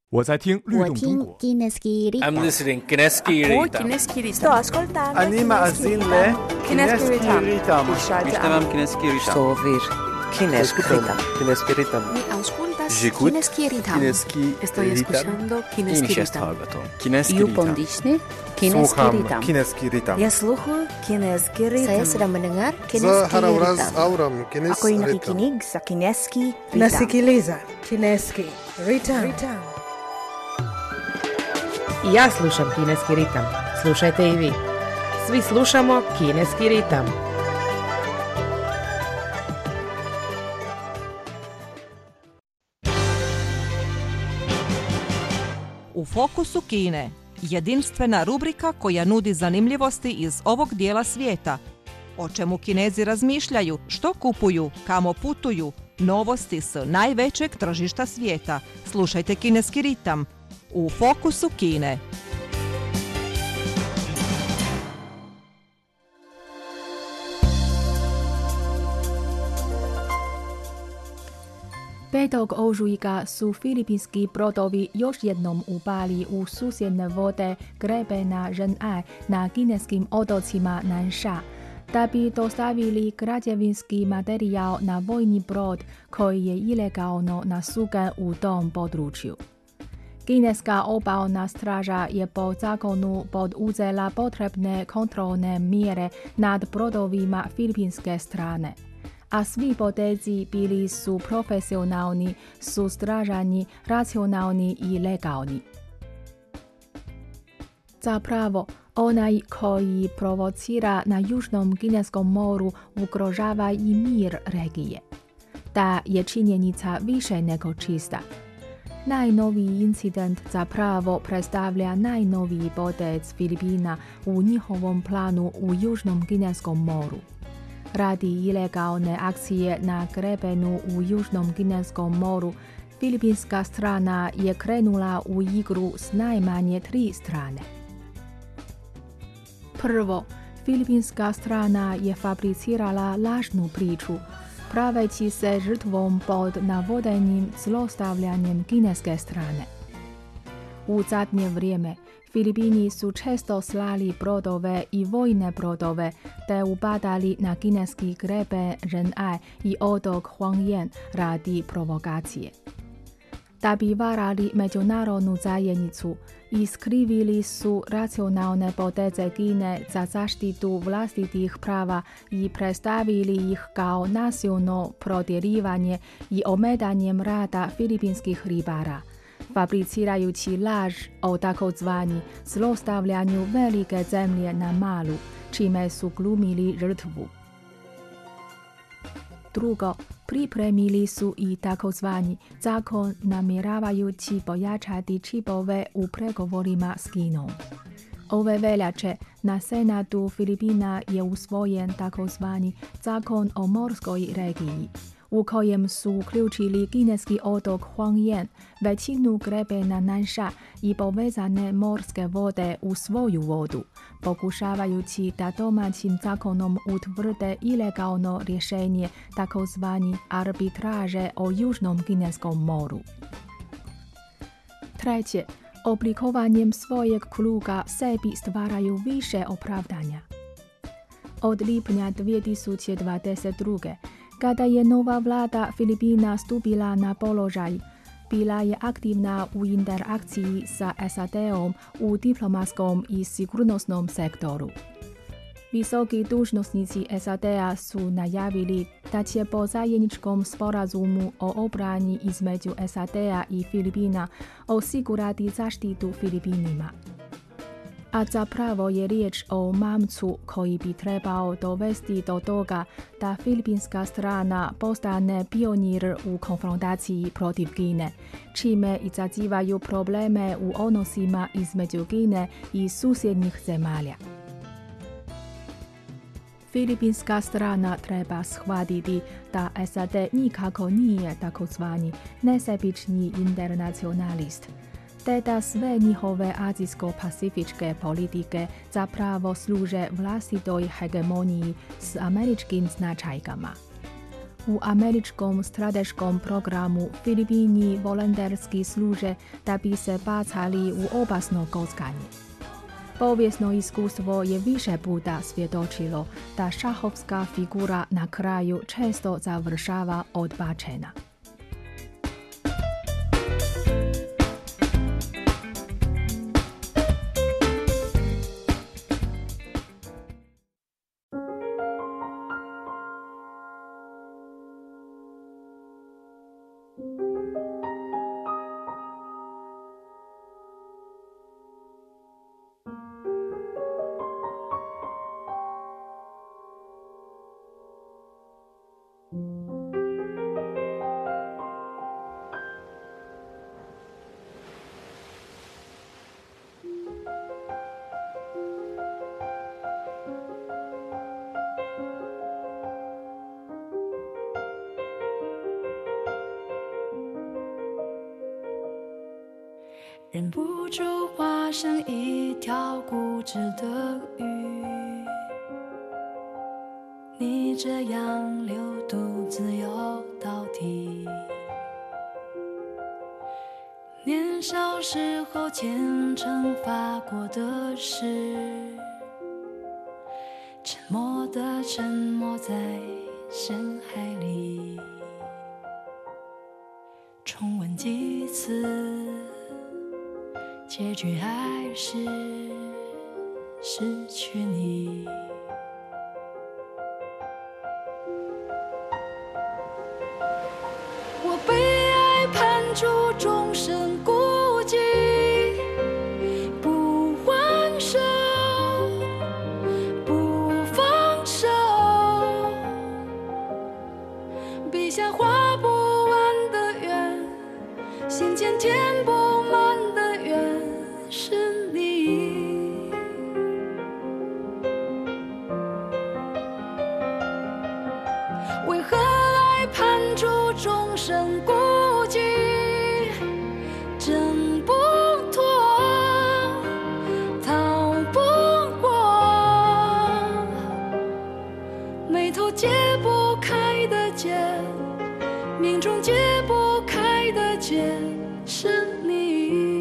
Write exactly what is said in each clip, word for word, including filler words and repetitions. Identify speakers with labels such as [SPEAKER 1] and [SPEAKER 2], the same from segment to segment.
[SPEAKER 1] 我在听律动中国。
[SPEAKER 2] I'm listening Kineski Ritam.
[SPEAKER 3] Sto ascoltando.
[SPEAKER 4] Anima azile Kineski Ritam.
[SPEAKER 5] Ishtamam Kineski Ritam.
[SPEAKER 6] Sto ouvir Kineski Ritam.
[SPEAKER 4] Kineski Ritam.
[SPEAKER 3] Mi auscultas
[SPEAKER 4] J'écoute
[SPEAKER 3] Kineski Ritam.
[SPEAKER 4] Kineski
[SPEAKER 3] Estoy escuchando Kineski
[SPEAKER 5] Inches
[SPEAKER 3] Ritam.
[SPEAKER 5] hallgatom.
[SPEAKER 4] Kineski
[SPEAKER 6] You
[SPEAKER 4] Ritam.
[SPEAKER 6] pondisne Kineski
[SPEAKER 4] Słucham
[SPEAKER 6] Ritam.
[SPEAKER 4] Kineski Ritam.
[SPEAKER 3] Ya sluhu Kineski
[SPEAKER 6] Saya
[SPEAKER 3] Ritam.
[SPEAKER 6] sedang mendengar
[SPEAKER 7] Za
[SPEAKER 6] Kineski
[SPEAKER 7] harawraz
[SPEAKER 6] Ritam.
[SPEAKER 7] auram Kineski
[SPEAKER 8] Ako'y
[SPEAKER 7] Ritam.
[SPEAKER 8] nakikinig sa Kineski Ritam.
[SPEAKER 9] Nasikiliza Kineski Ritam.
[SPEAKER 8] Ritam.
[SPEAKER 9] I ja slušam Kineski ritam. Slušajte i vi. Svi slušamo Kineski ritam.
[SPEAKER 10] U fokusu Kine, jedinstvena rubrika koja nudi zanimljivosti iz ovog dijela svijeta. O čemu Kinezi razmišljaju, što kupuju, kamo putuju, novosti s najvećeg tržišta svijeta. Slušajte Kineski ritam. U fokusu Kine.
[SPEAKER 11] petog ožujka su filipinski brodovi još jednom upali u susjedne vode grebena Ren'ai na kineskim otocima Nansha, da bi dostavili građevinski materijal na vojni brod koji je ilegalno nasukan u tom području. Kineska obalna straža je po zakonu poduzela potrebne kontrolne mjere nad brodovima filipinske strane, a svi potezi bili su profesionalni, suzdržani, racionalni i legalni. Zapravo, onaj koji provocira na Južnom Kineskom moru ugrožava i mir regije. Ta je činjenica više nego čista. Najnoviji incident zapravo predstavlja najnoviji potez Filipina u njihovom planu u Južnom Kineskom moru. Radi ilegalne akcije na grebenu u Južnom Kineskom moru, filipinska strana je krenula u igru s najmanje tri strane. Prvo, filipinska strana je fabricirala lažnu priču, praveći se žrtvom pod navodenim zlostavljanjem kineske strane. U zadnje vrijeme, Filipini su često slali brodove i vojne brodove te upadali na kineski greben Ren'ai i otok Huangyan radi provokacije. Da bi varali međunarodnu zajednicu, iskrivili su racionalne poteze Kine za zaštitu vlastitih prava i predstavili ih kao nasilno protjerivanje i ometanjem rada filipinskih ribara, fabricirajući laž o takozvani zlostavljanju velike zemlje na malu, čime su glumili žrtvu. Drugo, pripremili su i takozvani zakon namjeravajući pojačati čipove u pregovorima s Kinom. Ove veljače na Senatu Filipina je usvojen takozvani zakon o morskoj regiji, u kojem su uključili kineski otok Huangyan, većinu grebena Nansha i povezane morske vode u svoju vodu, pokušavajući da domaćim zakonom utvrde ilegalno rješenje takozvani arbitraže o Južnom Kineskom moru. Treće, oblikovanjem svojeg kruga sebi stvaraju više opravdanja. Od lipnja dvije tisuće dvadeset druge kada je nova vlada Filipina stupila na položaj, bila je aktivna u interakciji sa S A D-om u diplomatskom i sigurnosnom sektoru. Visoki dužnosnici S A D-a su najavili da će po zajedničkom sporazumu o obrani između S A D-a i Filipina osigurati zaštitu Filipinima. A zapravo je riječ o mamcu koji bi trebao dovesti do toga da filipinska strana postane pionir u konfrontaciji protiv Kine, čime izazivaju probleme u odnosima između Kine i susjednih zemalja. Filipinska strana treba shvatiti da S A D nikako nije takozvani nesebični internacionalist, te da sve njihove azijsko-pacifičke politike zapravo služe vlastitoj hegemoniji s američkim značajkama. U američkom strateškom programu Filipini volonterski služe da bi se bacali u opasno kockanje. Povijesno iskustvo je više puta svjedočilo da šahovska figura na kraju često završava odbačena.
[SPEAKER 1] 忍不住化身一条固执的鱼，你这样流独自游到底。年少时候虔诚发过的誓，沉默的沉没在深海里，重温几次，结局还是失去你。我被爱判处终身孤寂，不还手，不放手，笔下画不完的圆，心间填不满的缘是你。为何爱判处终身孤寂，挣不脱，逃不过，眉头解不开的结，命中解不开的结是你。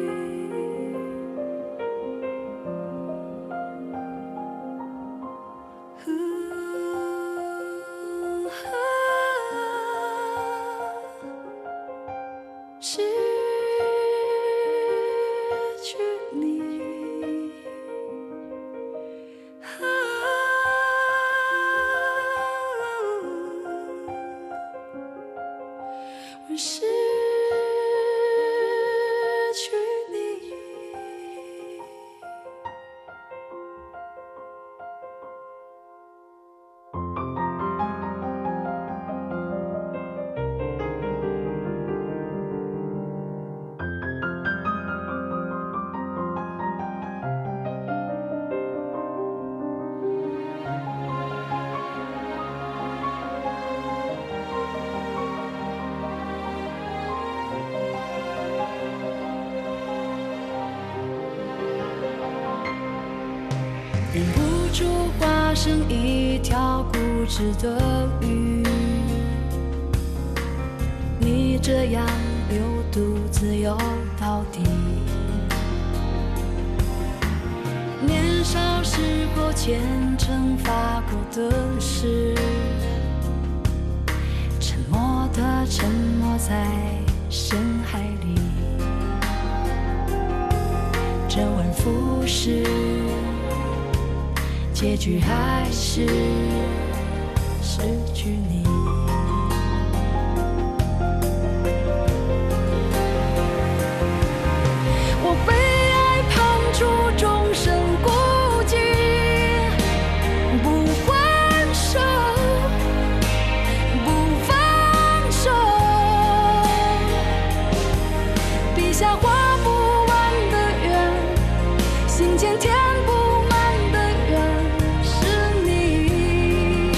[SPEAKER 1] 失去你，我失去你。忍不住化身一条固执的鱼，你这样流独自游到底。年少时候虔诚发过的誓，沉默的沉没在深海里，周而复始，结局还是失去你。我被爱判处终身孤寂，不还手，不放手，笔下画不完的圆，心间填不满的缘是你。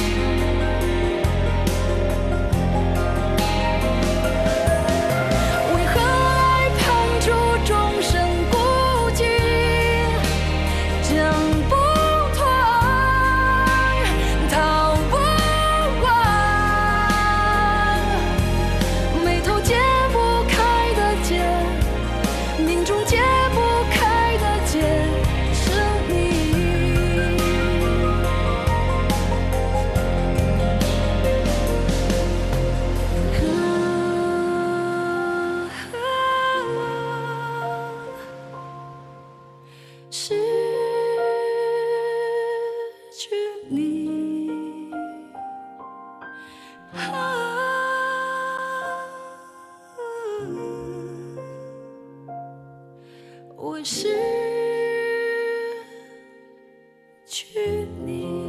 [SPEAKER 1] 为何爱判处终身孤寂，挣不脱，逃不过， 命中解不开的结是你。失去你，啊，我失去你。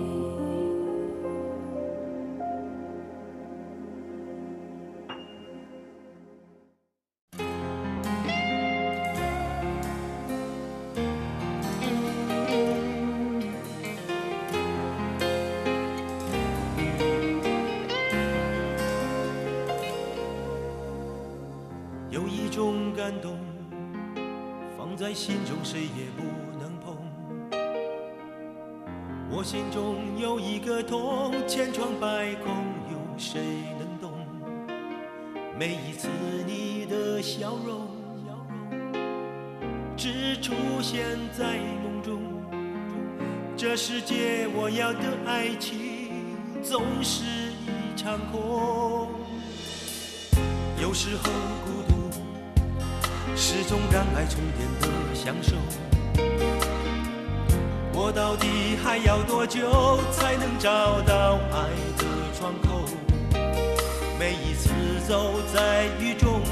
[SPEAKER 5] 有一种感动，放在心中谁也不能碰。我心中有一个痛，千疮百孔，有谁能懂？每一次你的笑容，只出现在梦中。这世界我要的爱情，总是一场空。有时候孤独是种让爱充电的享受，我到底还要多久才能找到爱的窗口？每一次走在雨中，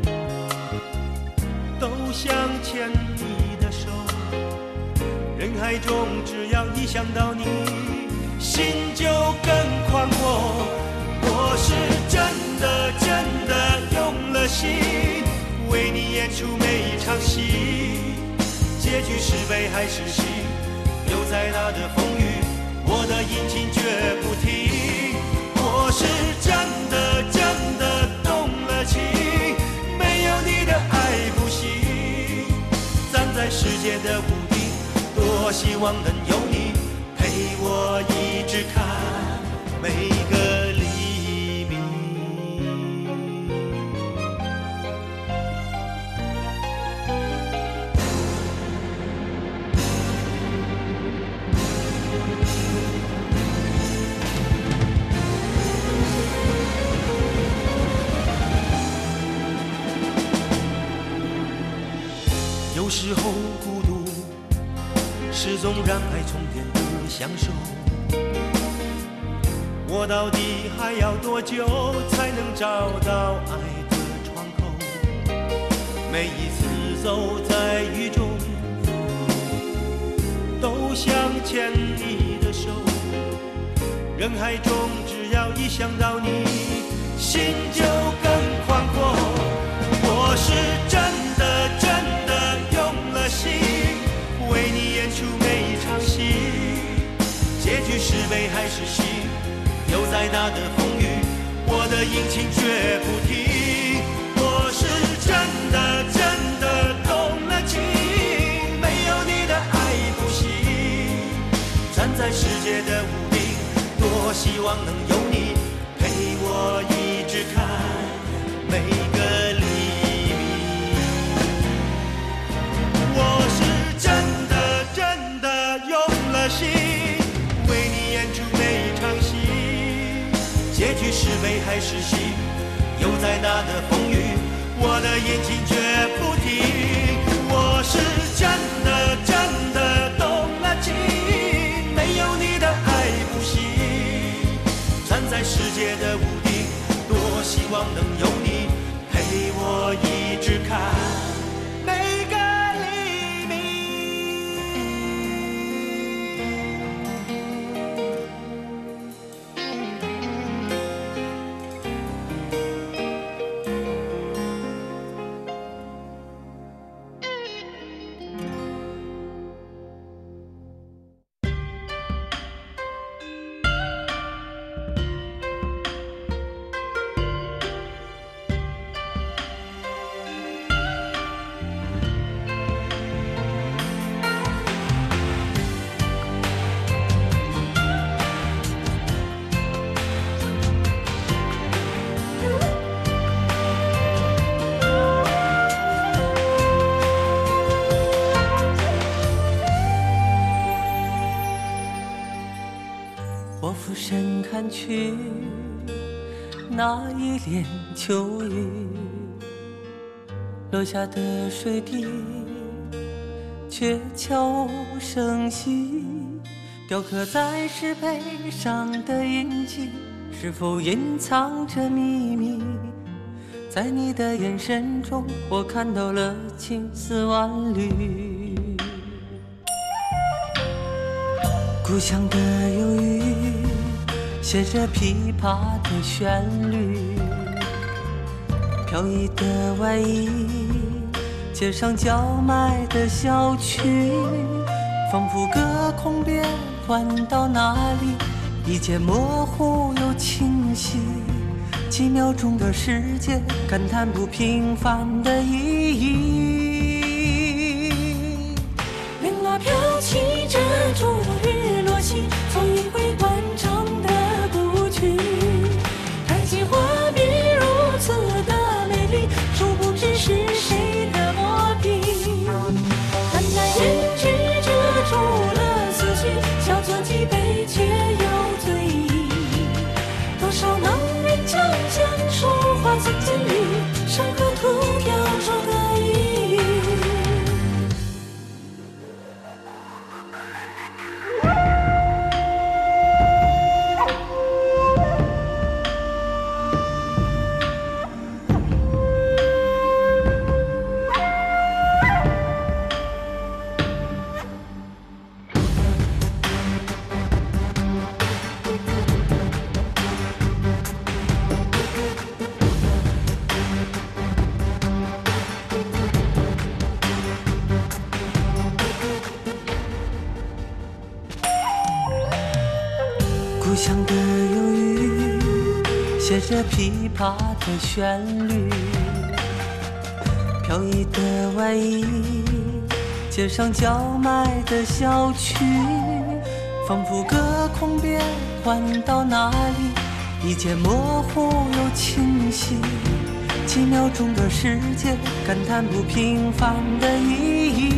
[SPEAKER 5] 都想牵你的手，人海中只要一想到你，心就更宽阔。我是真的真的用了心，为你演出每一场戏，结局是悲还是喜，有再大的风雨，我的引擎绝不停。我是真的真的动了情，没有你的爱不行。站在世界的屋顶，多希望能有你陪我一直看每个黎明。有时候孤独是种让爱充电的享受，我到底还要多久才能找到爱的窗口？每一次走在雨中，都想牵你的手，人海中只要一想到你，心就更宽阔。我是真的真的用了心，为你演出每一场戏，结局是悲还是喜，有再大的风雨，我的引擎绝不停。我是真的真的动了情，没有你的爱不行。站在世界的屋顶，多希望能有你陪我一直看每个黎明。我是真的真的用了心，为你演出每一场戏，结局是悲还是喜，有再大的风雨，我的眼睛绝不停。我是真的真的动了情，没有你的爱不行。站在世界的屋顶，多希望能有你陪我一直看每个黎明。
[SPEAKER 7] 看去，那一帘秋雨，落下的水滴却悄无声息，雕刻在石碑上的印记，是否隐藏着秘密？在你的眼神中，我看到了青丝万缕。故乡的忧郁，写着琵琶的旋律，飘逸的外衣，街上叫卖的小曲，仿佛隔空变换到哪里，一切模糊又清晰。几秒钟的时间，感叹不平凡的意义。
[SPEAKER 1] 铃拉飘起这烛日落西，从一回惯常的古曲。开季花比如此的美丽，殊不知是谁的磨皮。淡淡胭脂遮住了思绪，小酌几杯却又醉意。多少能将讲说话三千里，山河图雕出个意义。
[SPEAKER 7] 故乡的忧郁，写着琵琶的旋律，飘逸的外衣，街上叫卖的小曲，仿佛隔空变换到哪里，一切模糊又清晰。几秒钟的时间，感叹不平凡的意义。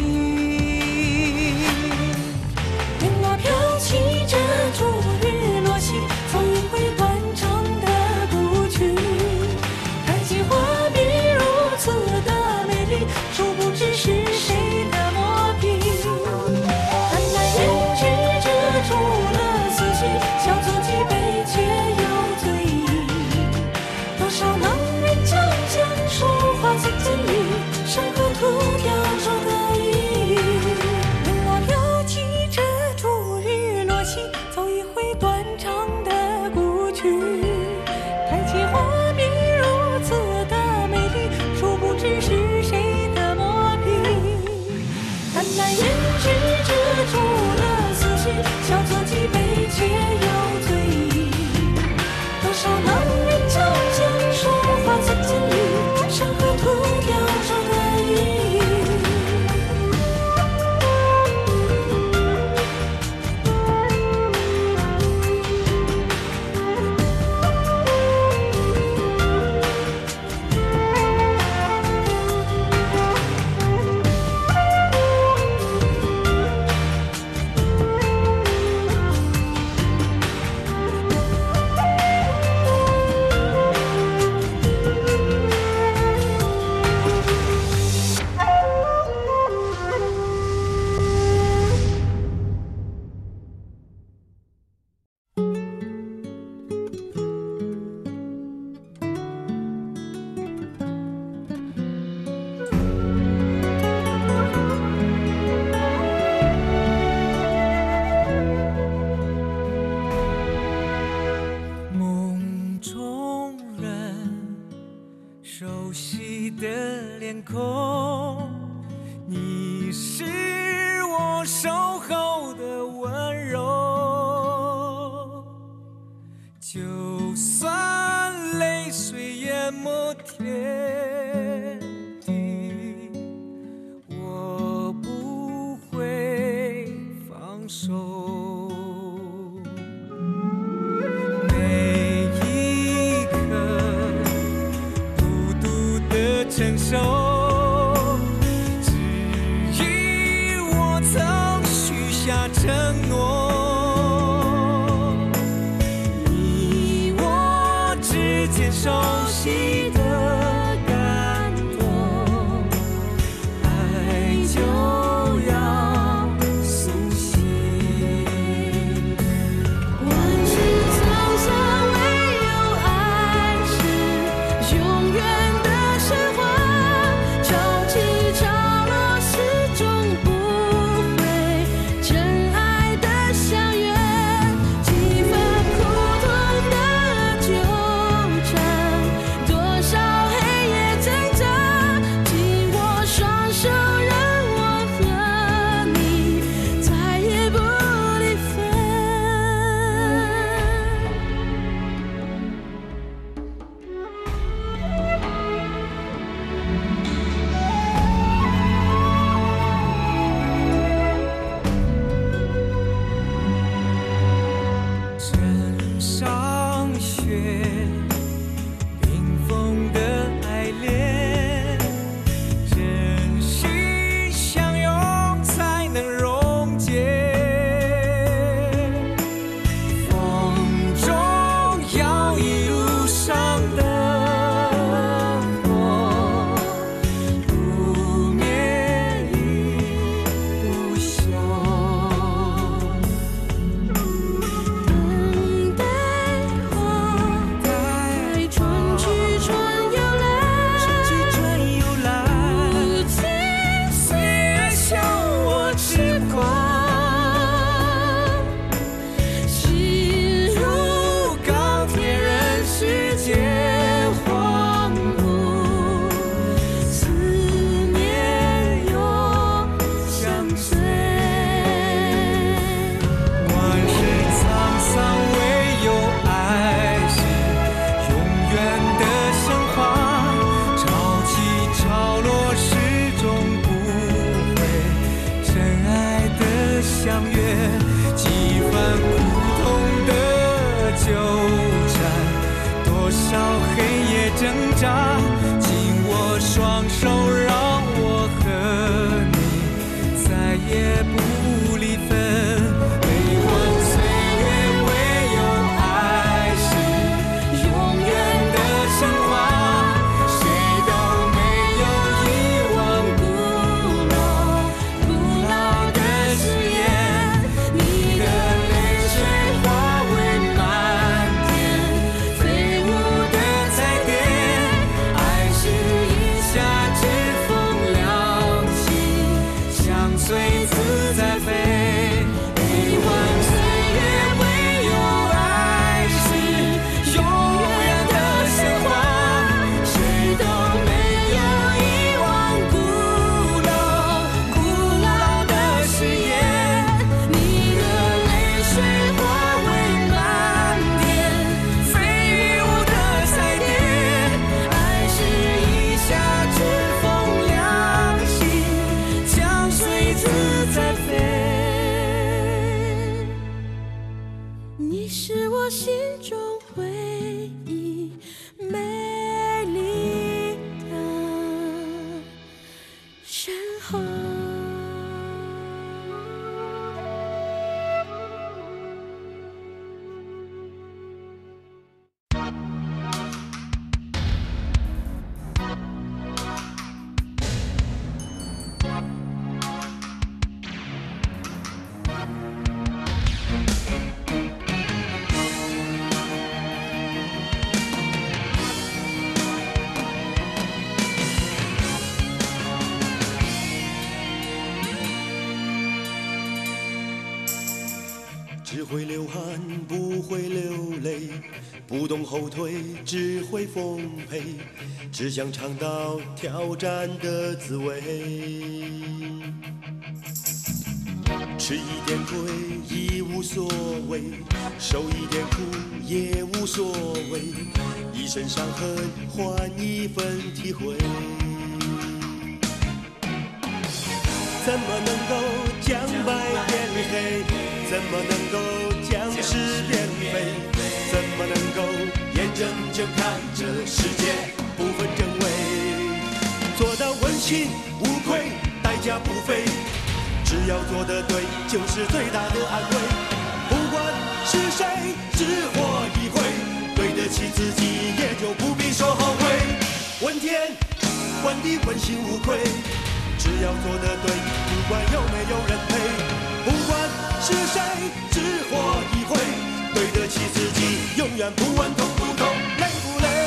[SPEAKER 1] 铃拉飘起这烛日落西，从一回惯常的古曲。开季花比如此的美丽，殊不知是谁的磨皮。淡淡胭脂遮住了思绪，小酌几杯却又醉意。多少能人将讲说话三千里，山河图雕出个意义。铃拉飘起这烛日落西，走一回中回忆，美丽的身后。
[SPEAKER 5] 只会流汗不会流泪，不懂后退只会奉陪，只想尝到挑战的滋味。吃一点亏已无所谓，受一点苦也无所谓，一身伤痕换一份体会。怎么能够将白变黑？怎么能够将是变非？怎么能够眼睁睁看着世界不分真伪？做到问心无愧，代价不菲，只要做得对，就是最大的安慰。不管是谁，只活一回，对得起自己，也就不必说后悔。问天问地问心无愧，只要做得对，不管有没有人陪。不管是谁，只活一回，对得起自己，永远不问痛不痛，累不累。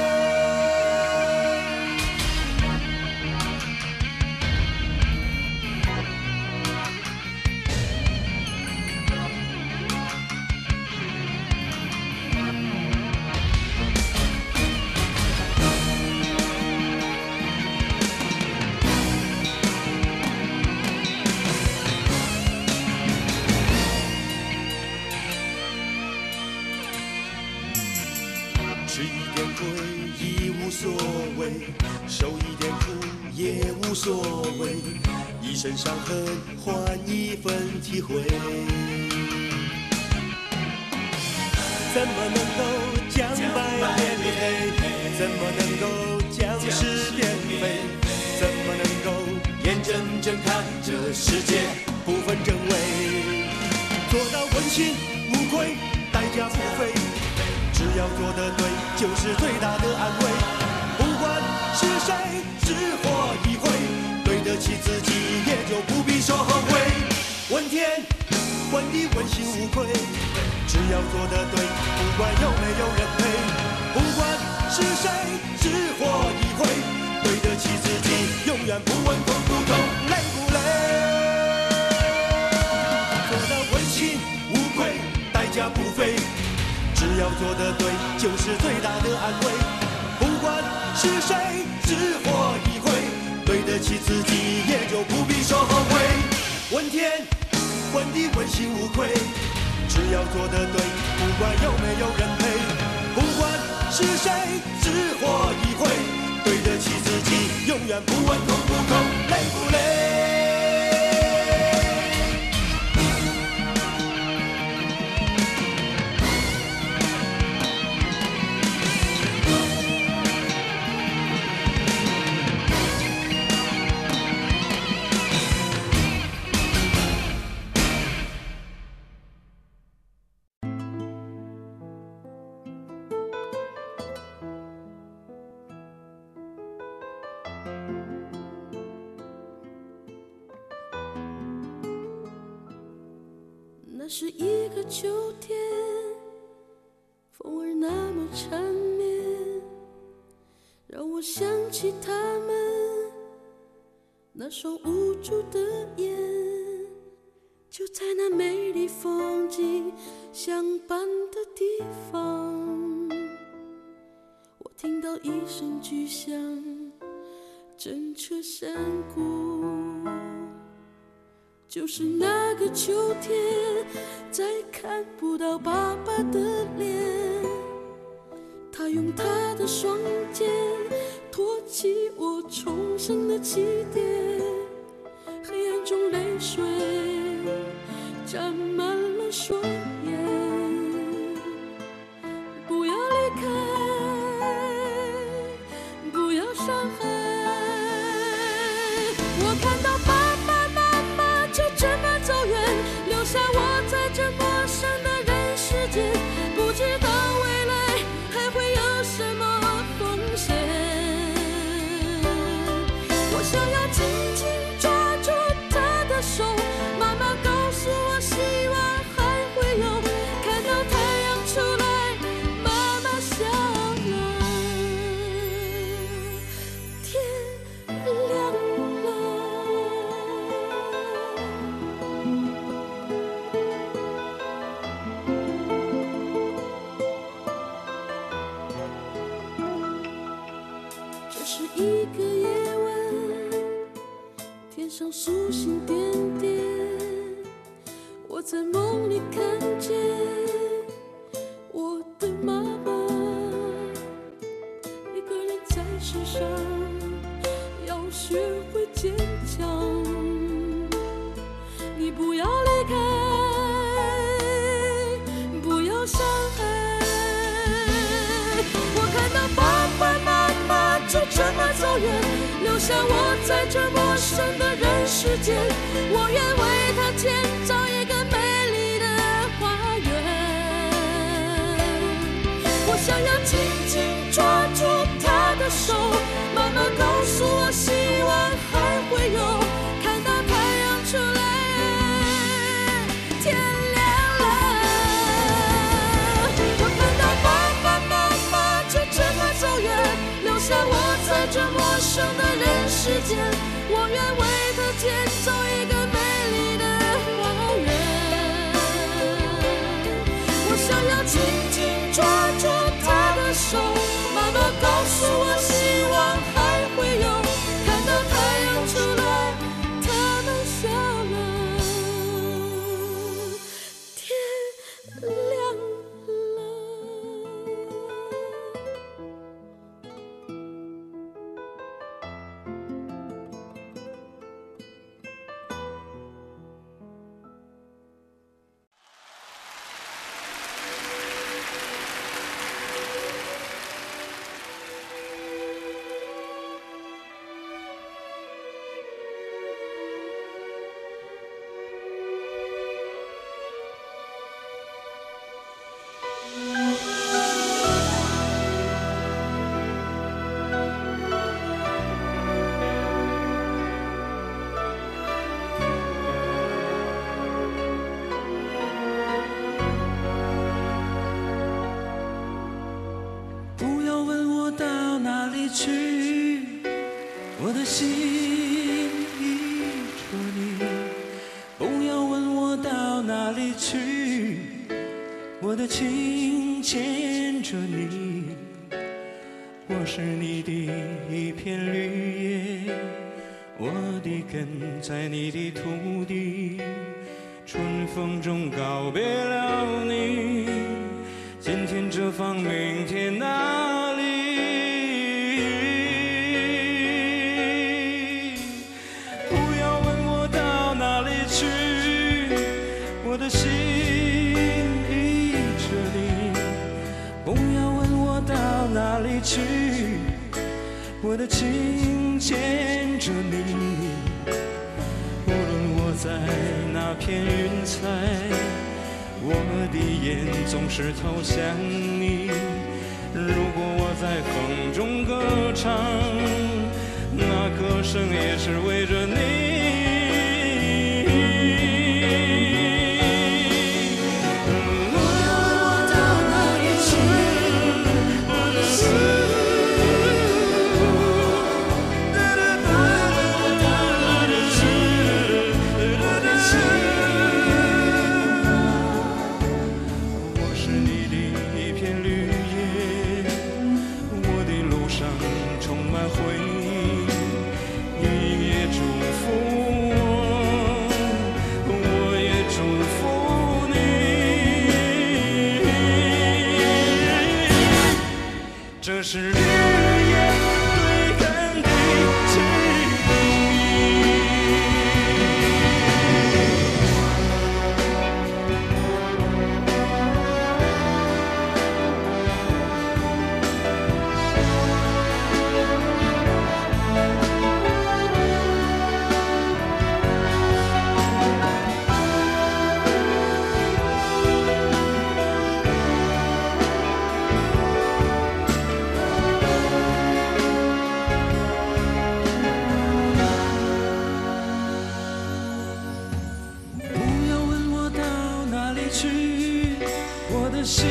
[SPEAKER 5] 吃一点亏已无所谓，受一点苦也无所谓，一身伤痕换一份体会。怎么能够将白变黑？怎么能够将是变非？怎么能够眼睁睁看着世界不分真伪？做到问心无愧，代价不菲，只要做得对，就是最大的安慰。不管是谁，只活一回，对得起自己，也就不必说后悔。问天问地问心无愧，只要做得对，不管有没有人陪。不管是谁，只活一回，对得起自己，永远不问痛不痛，累不累。做到问心无愧，代价不菲，只要做得对，就是最大的安慰。不管是谁，只活一回，对得起自己，也就不必说后悔。问天问地问心无愧，只要做得对，不管有没有人陪。不管是谁，只活一回，对得起自己，永远不问痛不痛，累不累。
[SPEAKER 1] 那是一个秋天，风儿那么缠绵，让我想起他们那双无助的眼，就在那美丽风景相伴的地方，我听到一声巨响，震彻山谷。就是那个秋天，再看不到爸爸的脸，他用他的双肩托起我重生的起点，黑暗中泪水沾满了双眼， 天上星星点点，我在梦里看见我的妈妈，一个人在世上要学会坚强。你不要离开，不要伤害。我看到爸爸妈妈就这么走远，留下我在这陌生的人世间。我愿为他建造一个美丽的花园。我想要紧紧抓住他的手，慢慢告诉我希望还会有，看到太阳出来，天亮了。我看到爸爸妈妈就这么走远，留下我在这陌生的人世间。我愿为他建造一个美丽的花园。我想要紧紧抓住他的手，妈妈告诉我希望还会有，看到太阳出来，他们笑了，天亮了。
[SPEAKER 5] 我的心依着你，不要问我到哪里去，我的情牵着你，我是你的一片绿叶，我的根在你的土地，春风中告别了你，今天这方，明天那里。我的心依着你，不要问我到哪里去，我的情牵着你，无论我在那片云彩，我的眼总是投向你，如果我在风中歌唱，那歌声也是为着你。这是绿叶对根的情心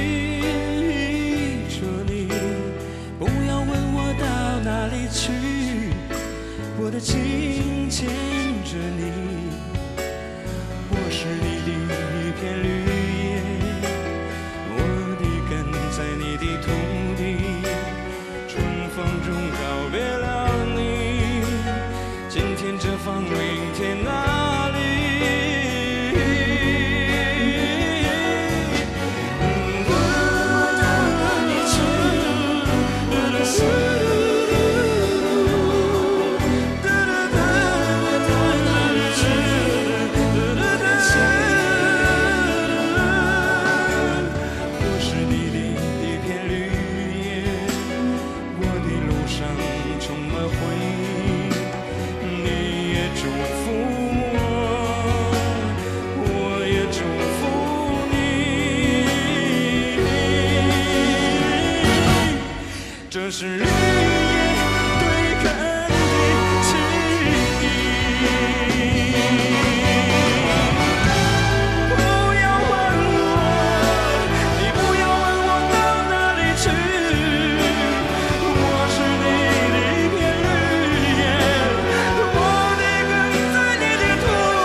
[SPEAKER 5] 依着你，不要问我到哪里去，我的情牵着你，我是你的一片绿叶，我的根在你的土地，春风中告别了你，今天这方明天哪里？这是绿叶对根的情意。不要问我，你不要问我到哪里去，我是你的一片绿叶，我的根在你的土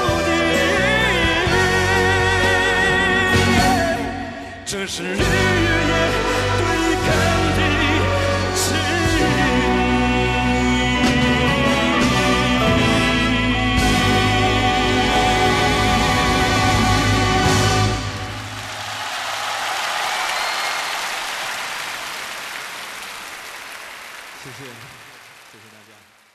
[SPEAKER 5] 地。这是绿叶对根的情谢谢，谢谢大家。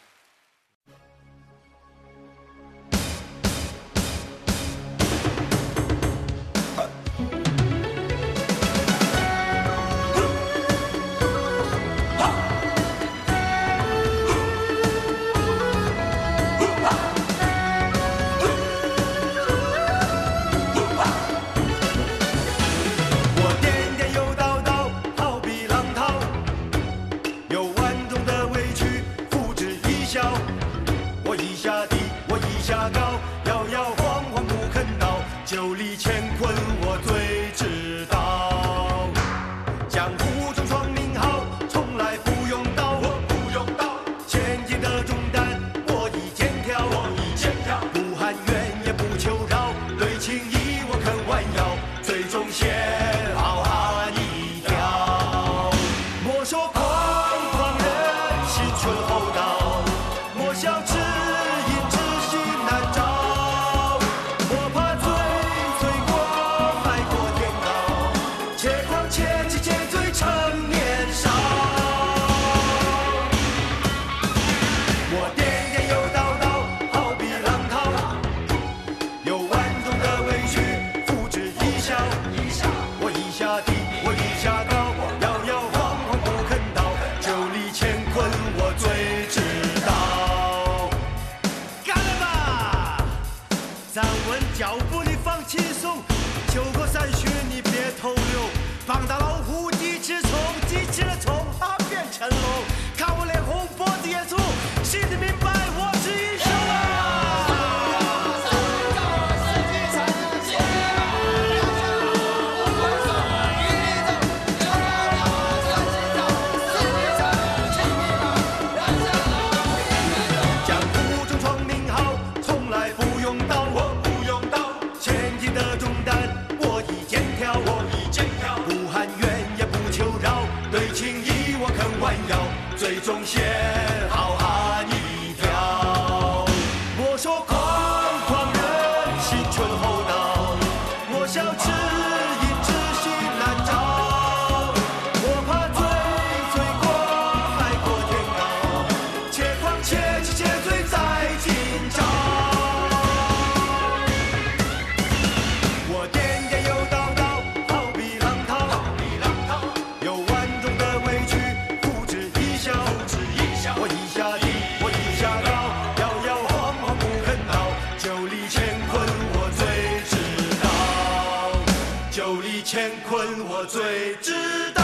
[SPEAKER 5] 脚步你放轻松，秋过山雪你别偷溜，棒打老虎，鸡吃虫，鸡吃了虫，它变成龙。看我脸红脖子也粗，心里明白我是英雄啊！江湖中闯名号，从来不用刀，我不用刀。前进的重担，我一肩挑，我一肩挑。不喊冤也不求饶，对情义我肯弯腰，最终先好汉一条。莫说狂狂人心春厚道，莫笑痴因痴心难找。我怕醉醉过海阔天高，且狂且奇且醉在今朝。我颠颠又倒倒，好比浪涛，有万种的委屈，付之一笑。我一下低，我一下高，摇摇晃晃不肯倒，九里乾坤我最知道，九里乾坤我最知道。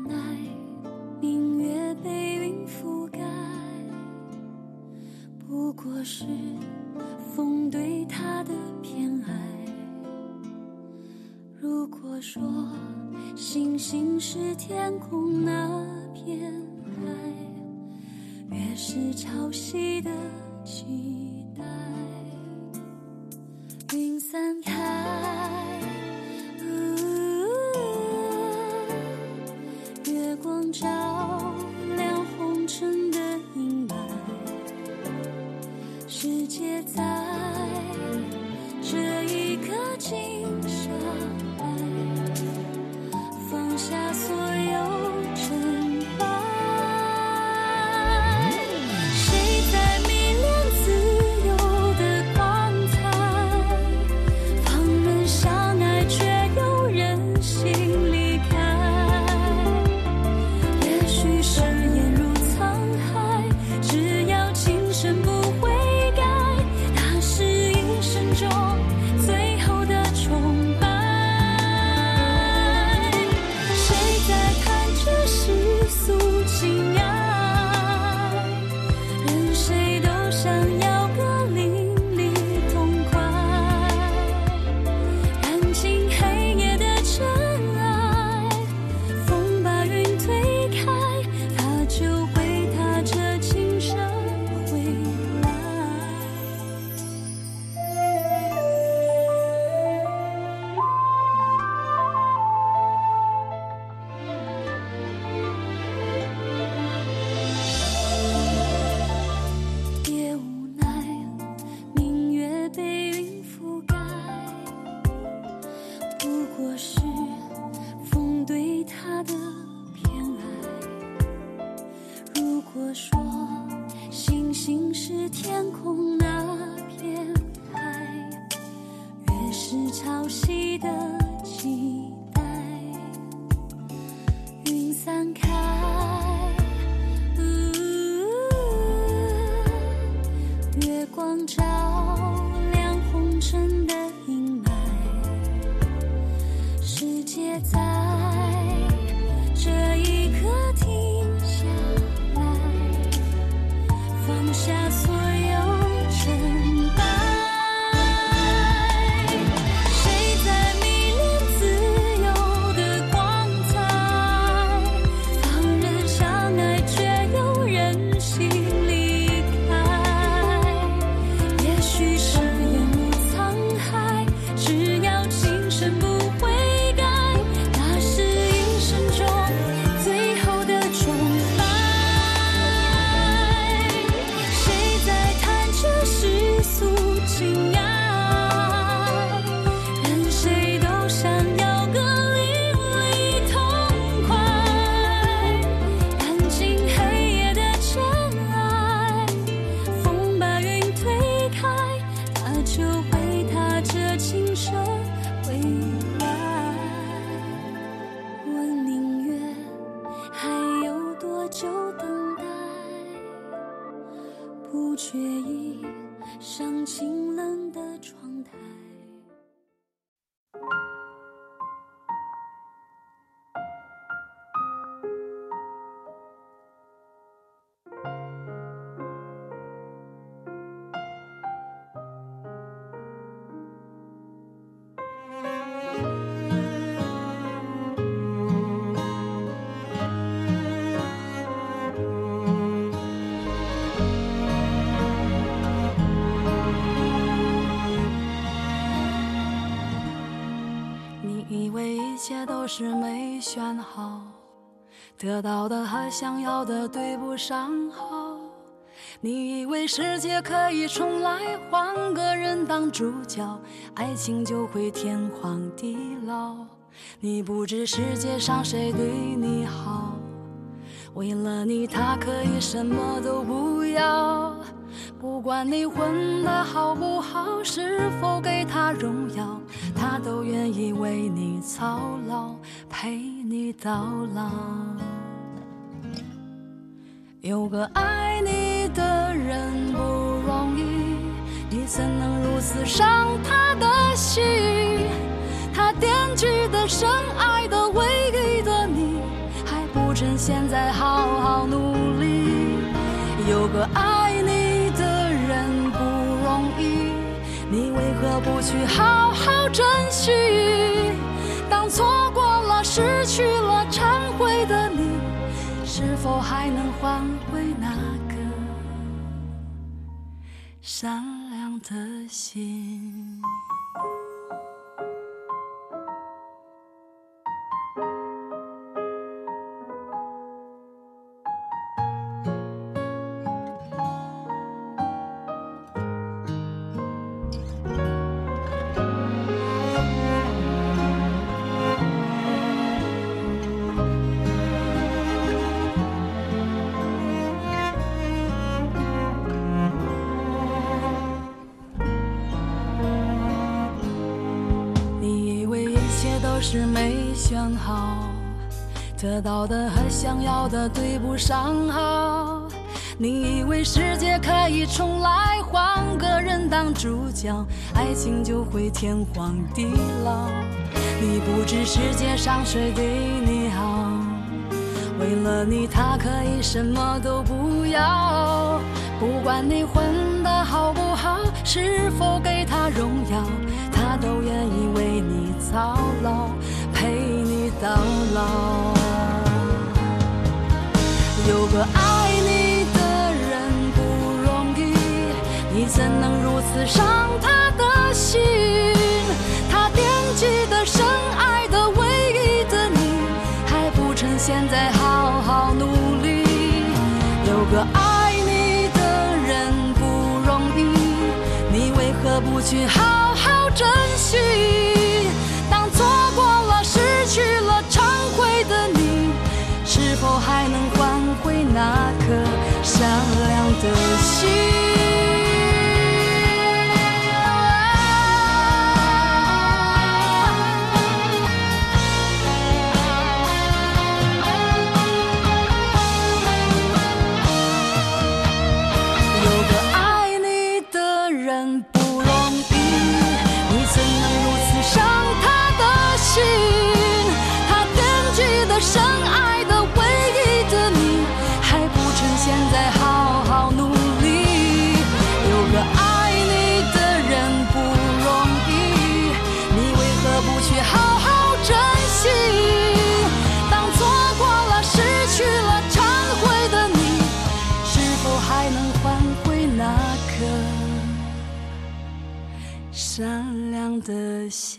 [SPEAKER 1] 奈，明月被云覆盖，不过是风对他的偏爱。如果说星星是天空那片海，月是潮汐的期待。云散开，月光照亮红尘的阴霾，世界在这一刻静下来，放下所有尘埃。谁在迷恋自由的光彩，旁人相爱却有人心离开。也许誓言如沧海，只要情深不悔改，那是一生中最后的崇拜。谁在看着世俗情爱，任谁都想要个淋漓痛快，燃尽黑夜的尘埃，风把云推开，他就会踏着青山回来。也无奈，明月被云覆盖，不过是风对他的偏爱。如果说星星是天空那片海，月是潮汐的期待。云散开，月光照亮红尘的阴霾，世界在这一刻停下来，放下所有尘埃。谁在迷恋自由的光彩，旁人相爱却有人心离开。也许誓言如沧海，只要情深不悔改，那是一生中最后的崇拜。谁在看着世俗情爱，任谁都想要个淋漓痛快，燃尽黑夜的尘埃，风把云推开，他就会踏着青山回来。问明月还有多久等待，不觉已上清冷的窗台。你以为一切都是没选好，得到的和想要的对不上号。你以为世界可以重来，换个人当主角，爱情就会天荒地老。你不知世界上谁对你好，为了你他可以什么都不要。不管你混得好不好，是否给他荣耀，他都愿意为你操劳，陪你到老。有个爱你的人不容易，你怎能如此伤他的心？他惦记的深爱的唯一的你，还不不趁现在好好努力。有个爱你的人不容易，你为何不去好好珍惜？当错过了失去了忏悔的你，是否还能换回那个善良的心？是没选好，得到的和想要的对不上号。你以为世界可以重来，换个人当主角，爱情就会天荒地老。你不知世界上谁对你好，为了你他可以什么都不要。不管你混得好不好，是否给他荣耀，他都愿意为你操劳，陪你到老。有个爱你的人不容易，你怎能如此伤他的心？他惦记的深爱的唯一的你，还不趁现在好好努力。有个爱你的人不容易，你为何不去好好珍惜？当错过了失去了忏悔的你，是否还能换回那颗善良的心？善良的心。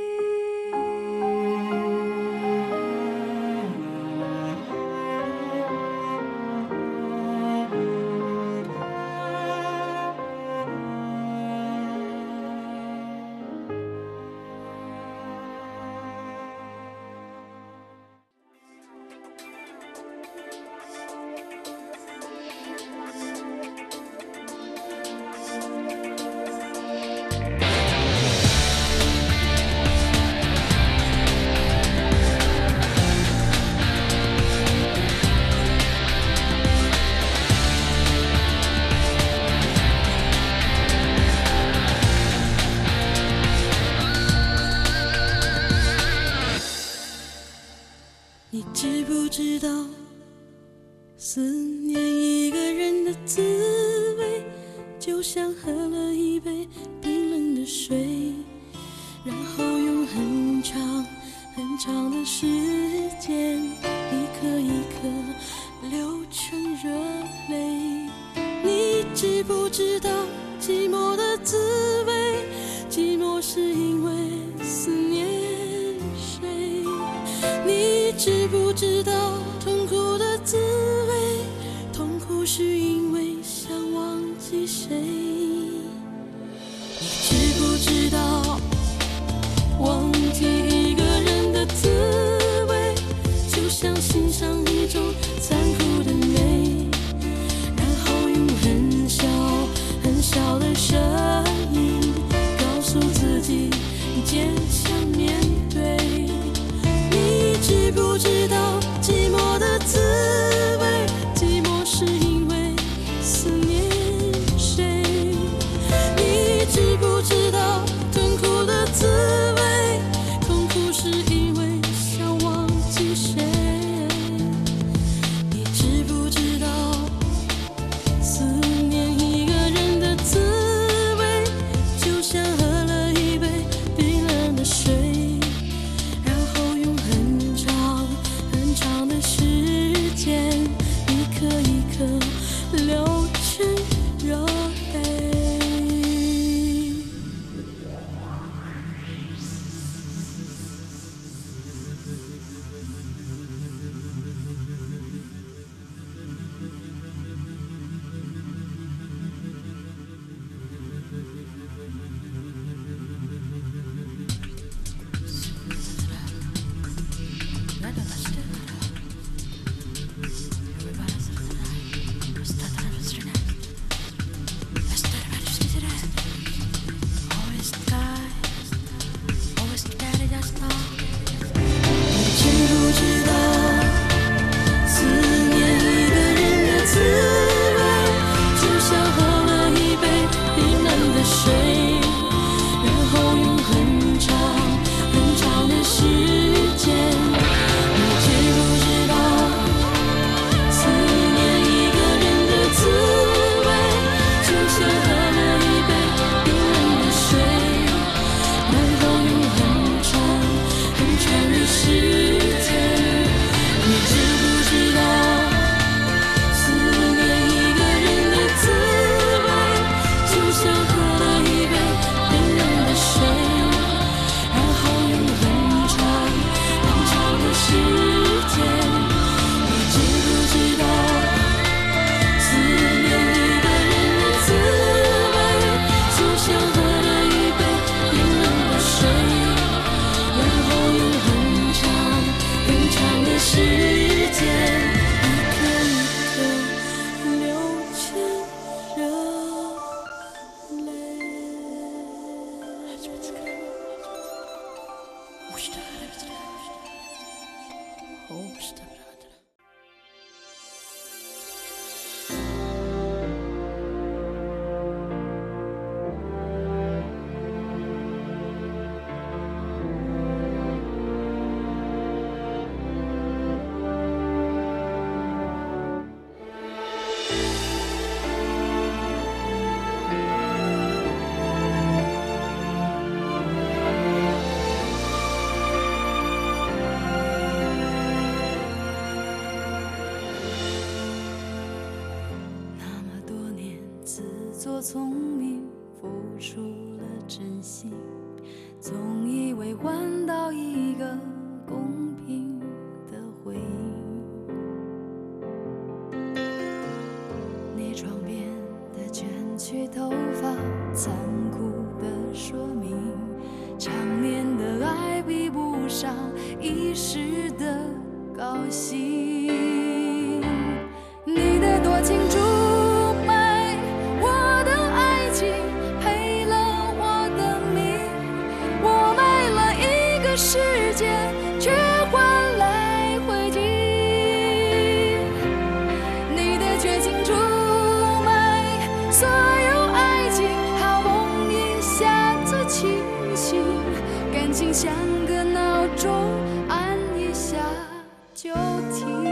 [SPEAKER 12] 你知不知道，思念一个人的滋味，就像喝了一杯冰冷的水，然后用很长很长的时间，一颗一颗流成热泪。你知不知道寂寞的滋味？寂寞是因为思念谁？你知不知道痛苦的滋味？痛苦是因为想忘记谁？你知不知道忘记一个人的滋味，就像欣赏一种残酷的美，然后用很小很小的声音告诉自己坚强面对。你知不知道寂寞作聪明，付出了真心，总以为换到一个公平的回应。你床边的卷曲头发，残酷的说明，常年的爱比不上一时的高兴。你的多情注买我的爱情，赔了我的命，我买了一个世界，却换来灰烬。你的绝情出卖所有爱情，好容易下次清醒，感情像个闹钟，按一下就停。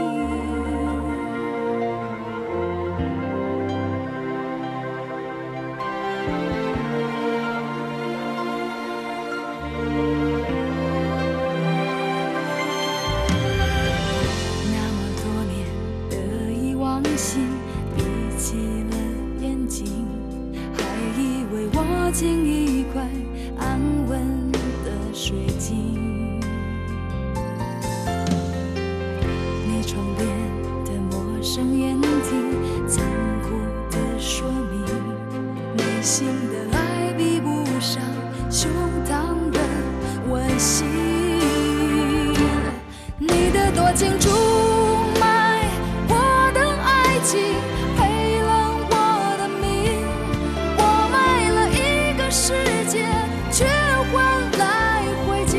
[SPEAKER 12] 进一块安稳的水晶，你床边的陌生眼睛，残酷的说明，内心的爱比不上胸膛的温馨。你的多情出卖我的爱情，赔了我的命，我买了一个世界，却换来灰烬。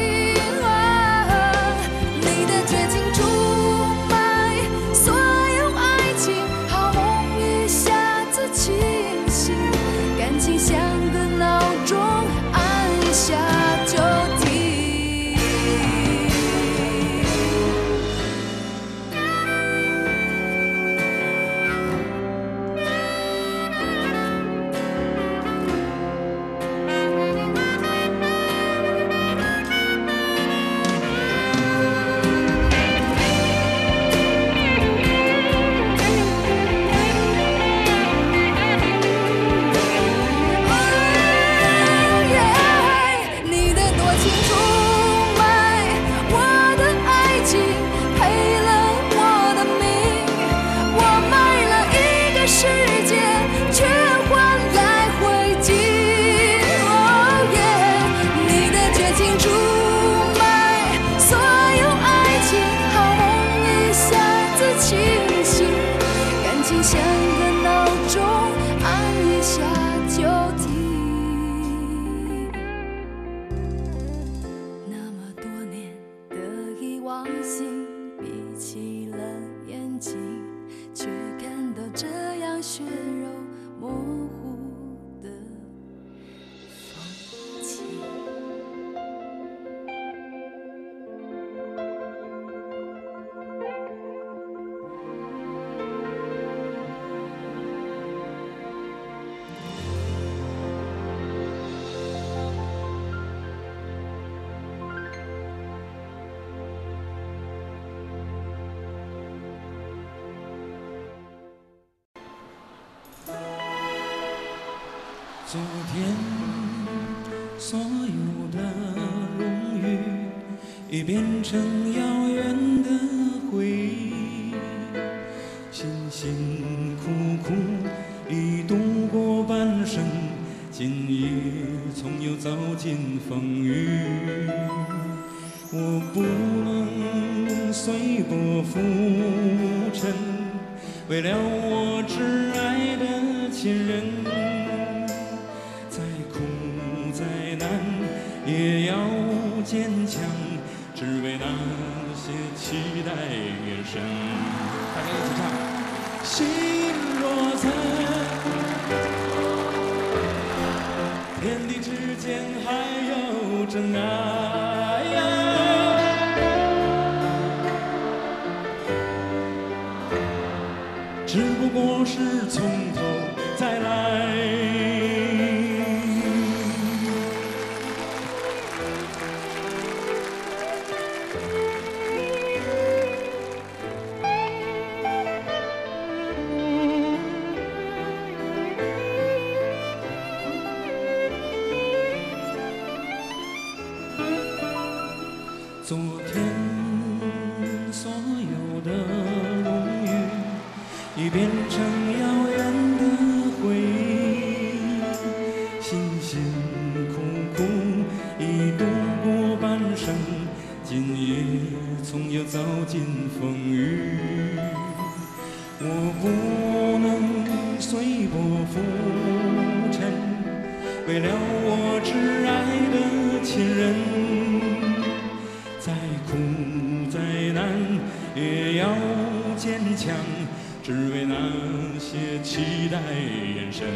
[SPEAKER 12] 啊，你的绝情出卖所有爱情，好容易下次清醒，感情像个闹钟，按一下就停。像个闹钟，按一下就停。那么多年得意忘形，闭起了眼睛，却看到这样血肉模糊的风景。
[SPEAKER 5] 昨天所有的荣誉，已变成遥远的回忆。辛辛苦苦已度过半生，今夜总又走进风雨。我不能随波浮沉，为了我挚爱的亲人。也要坚强，只为那些期待远升。大家一起唱。心若在，天地之间还有真爱。只不过是从头再来。 变成遥远的回忆，辛辛苦苦已度过半生，今夜总要走进风雨。我不能随波浮沉，为了我挚爱的亲人，再苦再难也要坚强，只为那些期待眼神。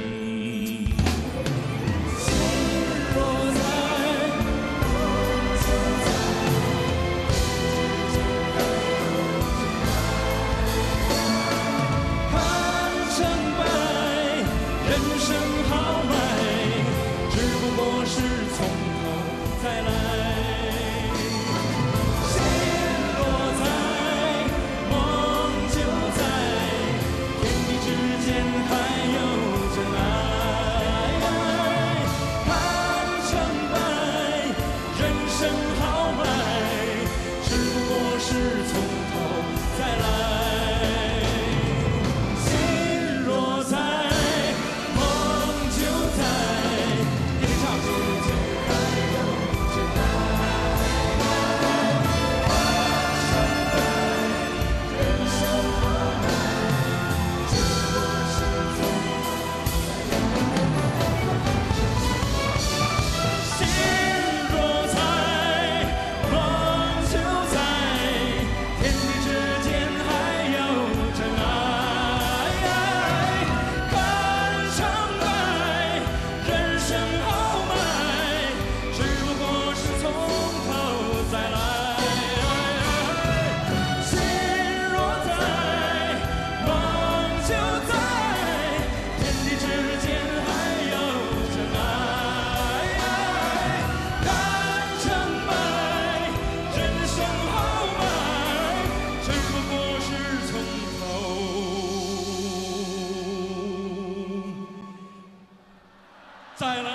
[SPEAKER 5] 再来。